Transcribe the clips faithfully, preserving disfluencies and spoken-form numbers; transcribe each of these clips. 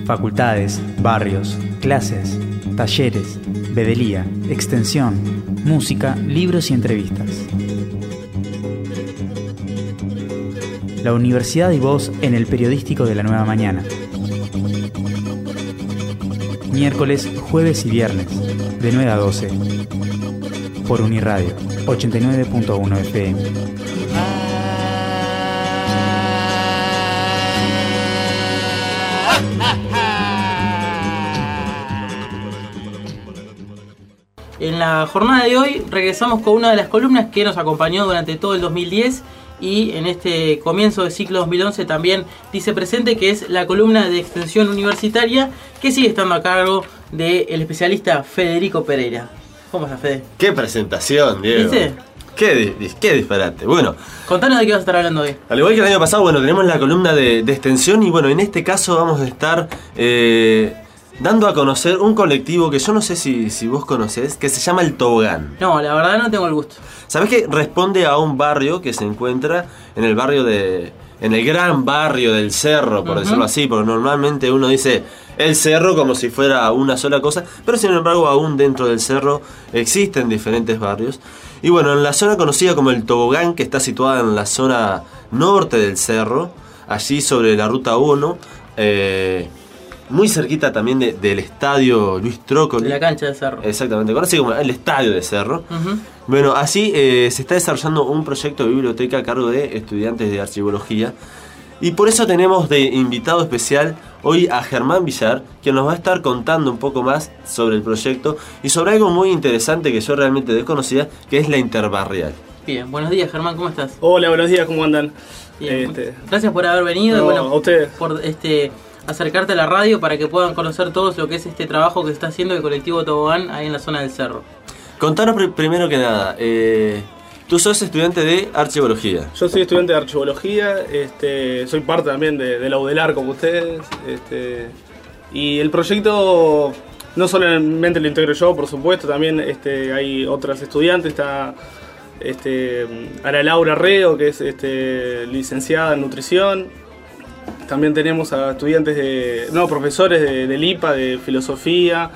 facultades, barrios, clases, talleres, vedelía, extensión, música, libros y entrevistas. La Universidad y vos en el periodístico de la Nueva Mañana. Miércoles, jueves y viernes, de nueve a doce. Por Uniradio, ochenta y nueve punto uno F M. En la jornada de hoy regresamos con una de las columnas que nos acompañó durante todo el dos mil diez y en este comienzo del ciclo dos mil once también dice presente, que es la columna de extensión universitaria que sigue estando a cargo del especialista Federico Pereira. ¿Cómo estás, Fede? ¡Qué presentación, Diego! ¿Viste? Qué, qué disparate. Bueno, contanos de qué vas a estar hablando hoy. Al igual que el año pasado, bueno, tenemos la columna de, de extensión y bueno, en este caso vamos a estar eh, dando a conocer un colectivo que yo no sé si, si vos conocés, que se llama El Tobogán. No, la verdad no tengo el gusto. ¿Sabés que responde a un barrio que se encuentra en el barrio de... en el gran barrio del Cerro, por uh-huh. decirlo así, porque normalmente uno dice el Cerro como si fuera una sola cosa, pero sin embargo aún dentro del Cerro existen diferentes barrios. Y bueno, en la zona conocida como El Tobogán, que está situada en la zona norte del Cerro, allí sobre la ruta uno, eh, muy cerquita también de, del estadio Luis Trócoli. De la cancha del Cerro. Exactamente, conocido como el estadio de Cerro. Uh-huh. Bueno, así eh, se está desarrollando un proyecto de biblioteca a cargo de estudiantes de archivología. Y por eso tenemos de invitado especial hoy a Germán Villar, que nos va a estar contando un poco más sobre el proyecto y sobre algo muy interesante que yo realmente desconocía, que es la interbarrial. Bien, buenos días, Germán, ¿cómo estás? Hola, buenos días, ¿cómo andan? Bien, este... gracias por haber venido no, y bueno, a ustedes. por este acercarte a la radio para que puedan conocer todos lo que es este trabajo que está haciendo el colectivo Tobogán ahí en la zona del Cerro. Contanos pr- primero que nada, eh, tú sos estudiante de archivología. Yo soy estudiante de archivología, este, soy parte también de, de la U D E L A R como ustedes, este, y el proyecto no solamente lo integro yo, por supuesto, también este, hay otras estudiantes, está este, Ana Laura Reo, que es este, licenciada en nutrición. También tenemos a estudiantes de, no, profesores de, del I P A, de filosofía,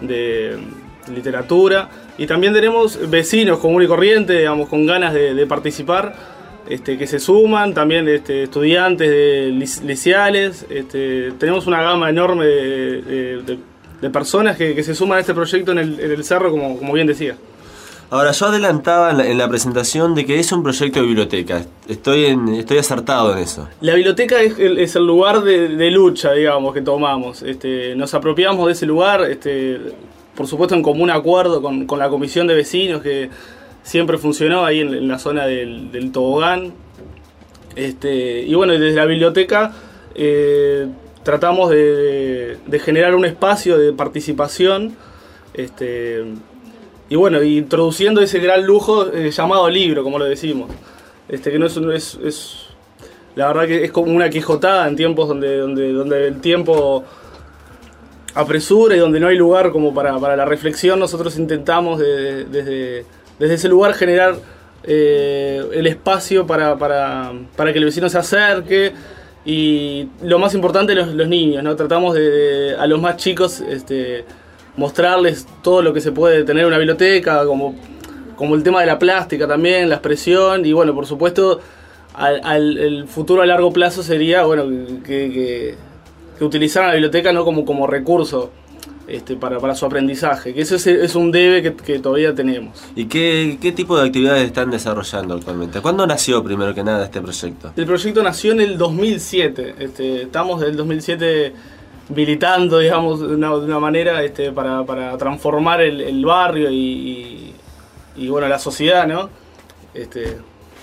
de literatura, y también tenemos vecinos común y corriente, digamos, con ganas de, de participar, este, que se suman, también este, estudiantes de liceales, este, tenemos una gama enorme de, de, de, de personas que, que se suman a este proyecto en el, en el Cerro, como, como bien decía. Ahora, yo adelantaba en la, en la presentación de que es un proyecto de biblioteca. Estoy en, estoy acertado en eso. La biblioteca es el, es el lugar de, de lucha, digamos, que tomamos. Este, nos apropiamos de ese lugar, este, por supuesto en común acuerdo con, con la comisión de vecinos que siempre funcionó ahí en, en la zona del, del Tobogán. Este, y bueno, desde la biblioteca eh, tratamos de, de, de generar un espacio de participación. Este, Y bueno, introduciendo ese gran lujo eh, llamado libro, como lo decimos. Este, que no es, es, es. La verdad que es como una quijotada en tiempos donde, donde, donde el tiempo apresura y donde no hay lugar como para, para la reflexión. Nosotros intentamos de, de, desde, desde ese lugar generar eh, el espacio para, para, para que el vecino se acerque. Y lo más importante, los, los niños, ¿no? Tratamos de, de a los más chicos. Este, mostrarles todo lo que se puede tener en una biblioteca, como, como el tema de la plástica también, la expresión, y bueno, por supuesto, al, al, el futuro a largo plazo sería, bueno, que, que, que utilizaran la biblioteca no como, como recurso este, para, para su aprendizaje, que eso es, es un debe que, que todavía tenemos. ¿Y qué, qué tipo de actividades están desarrollando actualmente? ¿Cuándo nació primero que nada este proyecto? El proyecto nació en el dos mil siete, este, estamos del dos mil siete militando, digamos, de una, de una manera este, para, para transformar el, el barrio y, y, y, bueno, la sociedad, ¿no? Este,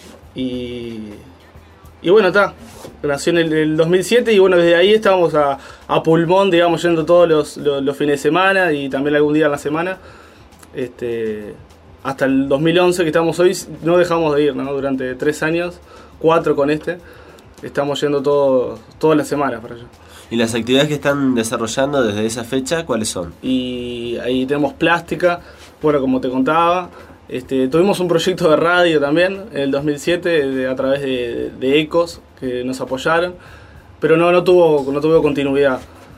y, y bueno, está, nació en el, el dos mil siete y bueno, desde ahí estábamos a, a pulmón, digamos, yendo todos los, los, los fines de semana y también algún día en la semana. Este, hasta el dos mil once que estamos hoy, no dejamos de ir, ¿no? Durante tres años, cuatro con este, estamos yendo todo, todas las semanas para allá. ¿Y las actividades que están desarrollando desde esa fecha, cuáles son? Y ahí tenemos plástica, bueno, como te contaba, este, tuvimos un proyecto de radio también en el dos mil siete de, a través de, de Ecos, que nos apoyaron, pero no, no, tuvo, no tuvo continuidad.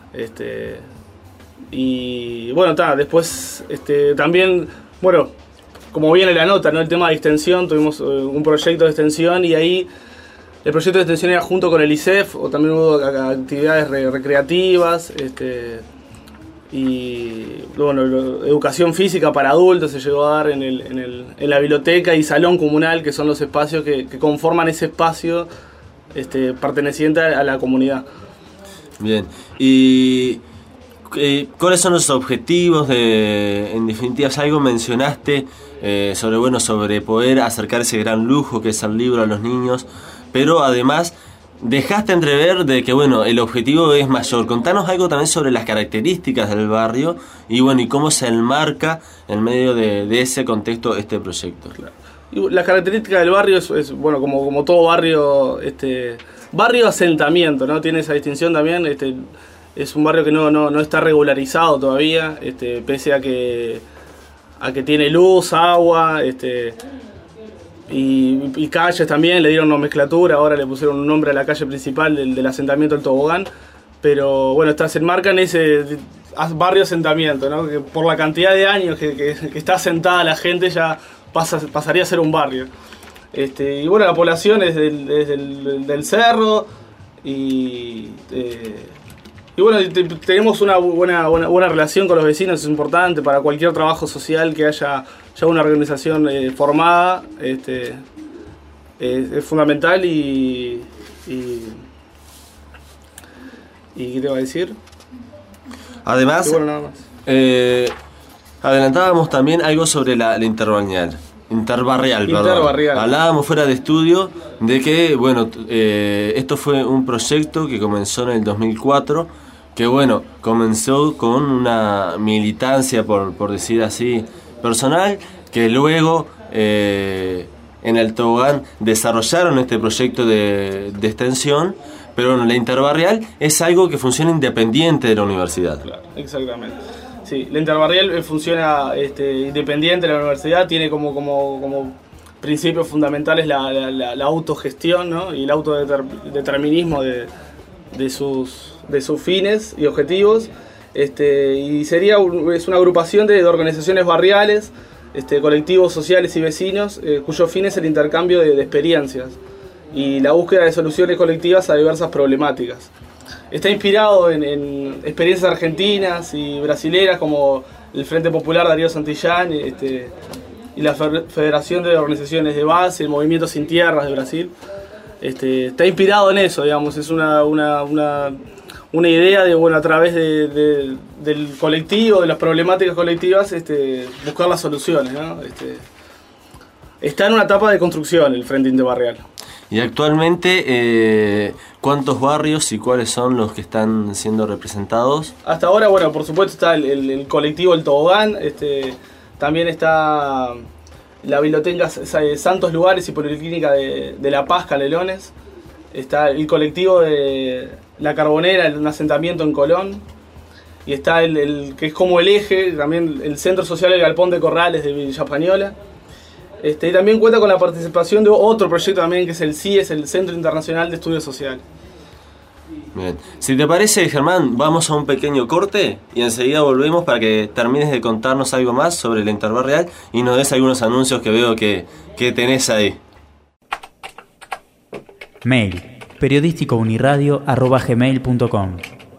Este, y bueno, ta, después este, también, bueno, como viene la nota, ¿no? El tema de extensión, tuvimos uh, un proyecto de extensión y ahí el proyecto de extensión era junto con el I C E F, o también hubo actividades re recreativas, este, y bueno, lo, educación física para adultos se llegó a dar en, el, en, el, en la biblioteca y salón comunal, que son los espacios que, que conforman ese espacio este, perteneciente a la comunidad. Bien, y eh, ¿cuáles son los objetivos de, en definitiva, algo mencionaste eh, sobre, bueno, sobre poder acercar ese gran lujo que es el libro a los niños, pero además dejaste entrever de que, bueno, el objetivo es mayor. Contanos algo también sobre las características del barrio y, bueno, y cómo se enmarca en medio de, de ese contexto este proyecto. Claro. Y la característica del barrio es, es bueno, como, como todo barrio, este, barrio asentamiento, ¿no? Tiene esa distinción también. Este, es un barrio que no, no, no está regularizado todavía, este, pese a que, a que tiene luz, agua, este, Y, y calles también, le dieron nomenclatura, ahora le pusieron un nombre a la calle principal del, del asentamiento del Tobogán, pero bueno, está, se enmarca en ese barrio asentamiento, ¿no? Que por la cantidad de años que, que, que está asentada la gente ya pasa, pasaría a ser un barrio. Este, y bueno, la población es del, es del, del cerro y, eh, y bueno, te, tenemos una buena, buena, buena relación con los vecinos, es importante para cualquier trabajo social que haya ya una organización eh, formada, este, eh, es fundamental y, y, y ¿qué te va a decir? Además, y bueno, nada más. Eh, adelantábamos también algo sobre la, la interbarrial, interbarrial, perdón. Interbarrial. Hablábamos fuera de estudio de que, bueno, eh, esto fue un proyecto que comenzó en el dos mil cuatro, que bueno, comenzó con una militancia, por, por decir así, personal, que luego eh, en el Tobogán desarrollaron este proyecto de, de extensión, pero bueno, la interbarrial es algo que funciona independiente de la universidad. Claro, exactamente. Sí, la interbarrial funciona este, independiente de la universidad, tiene como, como, como principios fundamentales la, la, la, la autogestión, ¿no? Y el autodeterminismo de, de, sus, de sus fines y objetivos. Este, y sería un, es una agrupación de, de organizaciones barriales, este, colectivos sociales y vecinos, eh, cuyo fin es el intercambio de, de experiencias y la búsqueda de soluciones colectivas a diversas problemáticas. Está inspirado en, en experiencias argentinas y brasileras como el Frente Popular Darío Santillán este, y la Federación de Organizaciones de Base, el Movimiento Sin Tierras de Brasil. Este, está inspirado en eso, digamos, es una, una, una, una idea de, bueno, a través de, de, del colectivo, de las problemáticas colectivas, este, buscar las soluciones, ¿no? Este, está en una etapa de construcción el Frente Interbarrial. Y actualmente, eh, ¿cuántos barrios y cuáles son los que están siendo representados? Hasta ahora, bueno, por supuesto está el, el, el colectivo El Tobogán, este, también está la biblioteca Santos Lugares y Policlínica de, de La Paz, Canelones, está el colectivo de La Carbonera, un asentamiento en Colón, y está el, el que es como el eje, también el Centro Social El Galpón de Corrales de Villa Española. Este, y también cuenta con la participación de otro proyecto también que es el C I E S, el Centro Internacional de Estudios Sociales. Bien. Si te parece, Germán, vamos a un pequeño corte y enseguida volvemos para que termines de contarnos algo más sobre la interbarrial y nos des algunos anuncios que veo que, que tenés ahí. Mail periodísticouniradio arroba gmail punto com.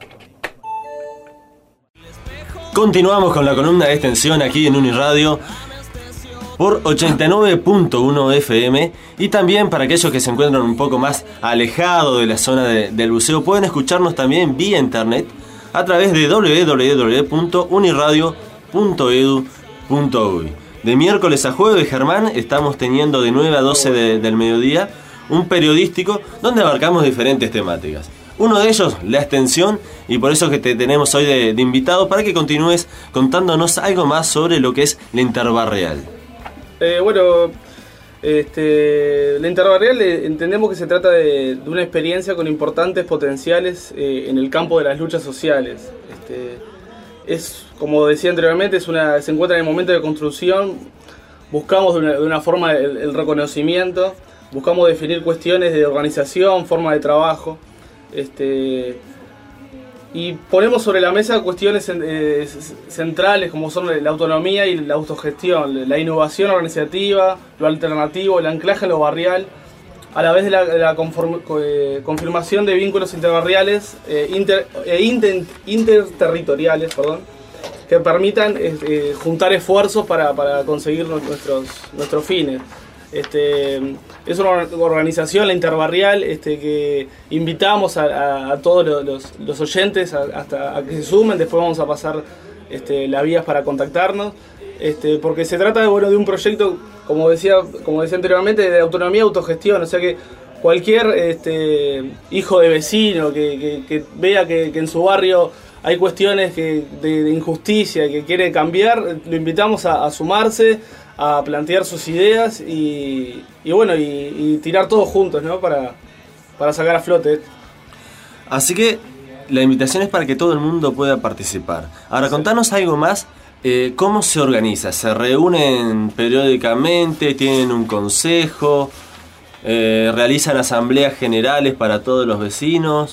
Continuamos con la columna de extensión aquí en Uniradio por ochenta y nueve punto uno F M, y también para aquellos que se encuentran un poco más alejados de la zona de, del buceo pueden escucharnos también vía internet a través de doble u doble u doble u punto uniradio punto edu punto uy. De miércoles a jueves, Germán, estamos teniendo de nueve a doce de, del mediodía un periodístico donde abarcamos diferentes temáticas. Uno de ellos, la extensión, y por eso que te tenemos hoy de, de invitado para que continúes contándonos algo más sobre lo que es la interbarrial. Eh, bueno, este, la interbarrial eh, entendemos que se trata de, de una experiencia con importantes potenciales eh, en el campo de las luchas sociales. Este, es, como decía anteriormente, es una, se encuentra en el momento de construcción, buscamos de una, de una forma el, el reconocimiento, buscamos definir cuestiones de organización, forma de trabajo. Este, y ponemos sobre la mesa cuestiones eh, centrales como son la autonomía y la autogestión, la innovación organizativa, lo alternativo, el anclaje en lo barrial, a la vez de la, de la conform, eh, confirmación de vínculos interbarriales e eh, inter, eh, inter, interterritoriales, perdón, que permitan eh, juntar esfuerzos para, para conseguir nuestros, nuestros fines. Este, es una organización, la Interbarrial, este, que invitamos a, a, a todos los, los oyentes a, hasta a que se sumen. Después vamos a pasar este, las vías para contactarnos, este, porque se trata de, bueno, de un proyecto, como decía, como decía anteriormente, de autonomía y autogestión. O sea que cualquier este, hijo de vecino que, que, que vea que, que en su barrio hay cuestiones que, de, de injusticia, que quiere cambiar, lo invitamos a, a sumarse, a plantear sus ideas y, y bueno, y, y tirar todos juntos, ¿no? Para, para sacar a flote. Así que la invitación es para que todo el mundo pueda participar. Ahora, sí. Contanos algo más, eh, ¿cómo se organiza? ¿Se reúnen periódicamente? ¿Tienen un consejo? Eh, ¿Realizan asambleas generales para todos los vecinos?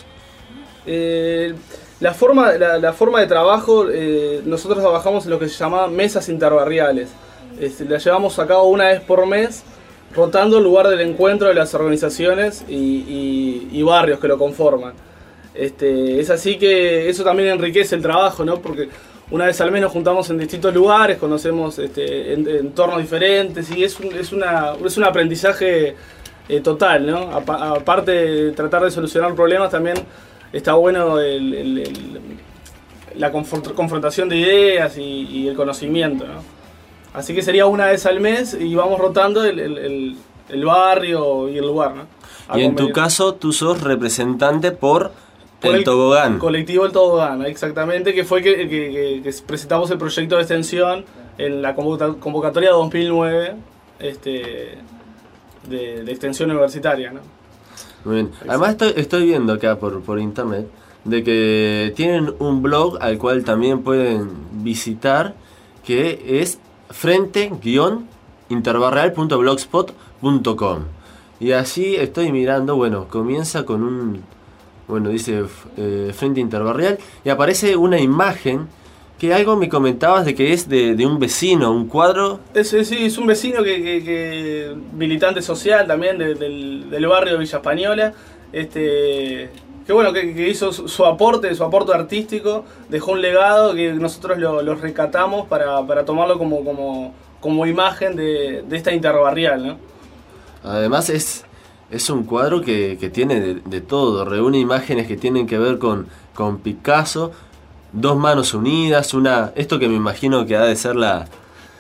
Eh, la, forma, la, la forma de trabajo, eh, nosotros trabajamos en lo que se llama mesas interbarriales. Este, la llevamos a cabo una vez por mes, rotando el lugar del encuentro de las organizaciones y, y, y barrios que lo conforman. Este, es así que eso también enriquece el trabajo, ¿no? Porque una vez al mes nos juntamos en distintos lugares, conocemos este, en, entornos diferentes y es un, es una, es un aprendizaje eh, total, ¿no? A, aparte de tratar de solucionar problemas, también está bueno el, el, el, la confrontación de ideas y, y el conocimiento, ¿no? Así que sería una vez al mes y vamos rotando el, el, el, el barrio y el lugar, ¿no? A y en convenir. Tu caso, tú sos representante por, por el, el Tobogán. Colectivo El Tobogán, exactamente, que fue que, que, que, que presentamos el proyecto de extensión en la convocatoria dos mil nueve este, de, de extensión universitaria, ¿no? Muy bien. Además estoy, estoy viendo acá por, por internet de que tienen un blog al cual también pueden visitar, que es frente guión interbarrial punto blogspot punto com. Y así estoy mirando, bueno, comienza con un, bueno, dice eh, Frente Interbarrial y aparece una imagen que algo me comentabas de que es de, de un vecino, un cuadro. Es, es, sí, es un vecino que, que, que militante social también de, del, del barrio de Villa Española, este, que bueno, que, que hizo su, su aporte, su aporte artístico, dejó un legado que nosotros lo, lo rescatamos para, para tomarlo como, como, como imagen de, de esta interbarrial, ¿no? Además es, es un cuadro que, que tiene de, de todo, reúne imágenes que tienen que ver con, con Picasso, dos manos unidas, una, esto que me imagino que ha de ser la...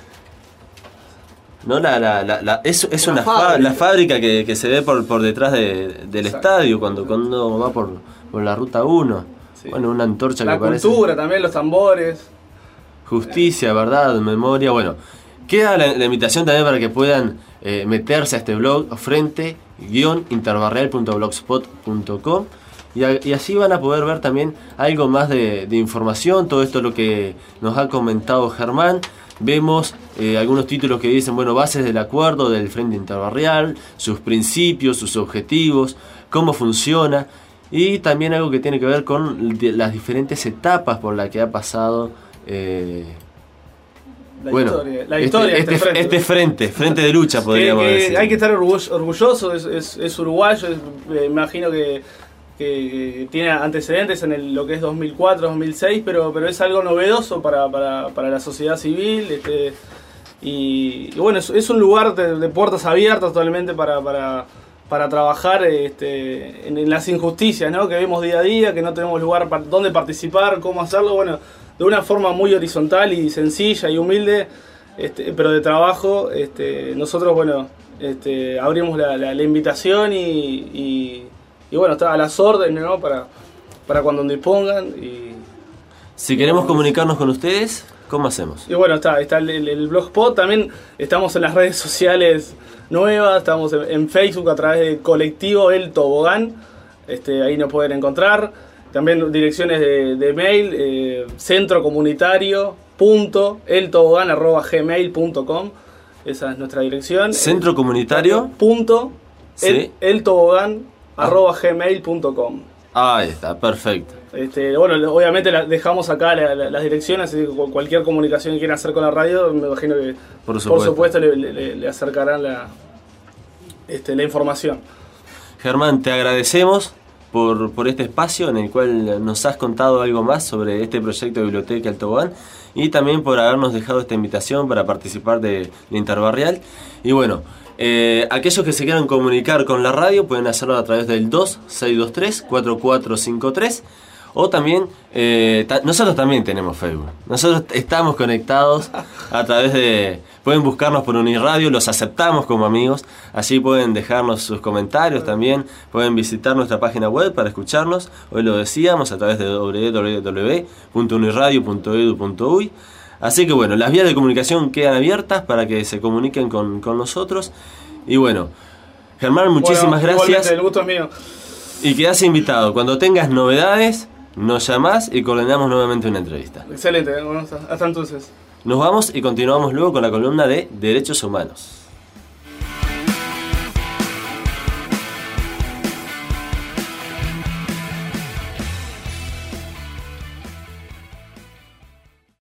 No, la, la, la, la es, es una, una fábrica, la fábrica que, que se ve por, por detrás de, del Exacto. estadio cuando, cuando va por, por la ruta uno. Sí. Bueno, una antorcha la que parece. La cultura también, los tambores. Justicia, verdad, memoria. Bueno, queda la, la invitación también para que puedan eh, meterse a este blog frente guión interbarrial punto blogspot punto com y, y así van a poder ver también algo más de, de información, todo esto lo que nos ha comentado Germán. Vemos eh, algunos títulos que dicen, bueno, bases del acuerdo del Frente Interbarrial, sus principios, sus objetivos, cómo funciona y también algo que tiene que ver con las diferentes etapas por las que ha pasado eh, la bueno, historia, la historia este, este, frente. este frente, frente de lucha podríamos que, que decir. Hay que estar orgulloso, orgulloso es, es, es uruguayo, es, me imagino que Que, que tiene antecedentes en el, lo que es dos mil cuatro, dos mil seis, pero, pero es algo novedoso para, para, para la sociedad civil. Este, y, y bueno, es, es un lugar de, de puertas abiertas totalmente para, para, para trabajar este, en, en las injusticias, ¿no? Que vemos día a día, que no tenemos lugar para dónde participar, cómo hacerlo. Bueno, de una forma muy horizontal y sencilla y humilde, este, pero de trabajo. Este, nosotros, bueno, este, abrimos la, la, la invitación y... y Y bueno, está a las órdenes, ¿no? Para, para cuando dispongan. Y, si queremos comunicarnos con ustedes, ¿cómo hacemos? Y bueno, está, está el, el, el blogspot. También estamos en las redes sociales nuevas. Estamos en, en Facebook a través de Colectivo El Tobogán. Este, ahí nos pueden encontrar. También direcciones de, de mail. Eh, centro comunitario punto el tobogán arroba gmail punto com. Esa es nuestra dirección. Centro comunitario. Punto ¿Sí? el, el tobogán arroba gmail punto com. Ahí está, perfecto. Este, bueno, obviamente la, dejamos acá la, la, las direcciones, así que cualquier comunicación que quieran hacer con la radio, me imagino que por supuesto, por supuesto le, le, le acercarán la, este, la información. Germán, te agradecemos por, por este espacio en el cual nos has contado algo más sobre este proyecto de Biblioteca El Tobogán y también por habernos dejado esta invitación para participar de la Interbarrial. Y bueno, eh, aquellos que se quieran comunicar con la radio pueden hacerlo a través del dos seis dos tres cuatro cuatro cinco tres. O también, eh, ta- nosotros también tenemos Facebook. Nosotros estamos conectados a través de... Pueden buscarnos por Uniradio, los aceptamos como amigos. Allí pueden dejarnos sus comentarios también. Pueden visitar nuestra página web para escucharnos. Hoy lo decíamos a través de doble u doble u doble u punto uniradio punto edu punto uy. Así que bueno, las vías de comunicación quedan abiertas para que se comuniquen con, con nosotros. Y bueno, Germán, muchísimas bueno, gracias. El gusto es mío. Y quedás invitado. Cuando tengas novedades, nos llamás y coordinamos nuevamente una entrevista. Excelente, bueno, hasta entonces. Nos vamos y continuamos luego con la columna de Derechos Humanos.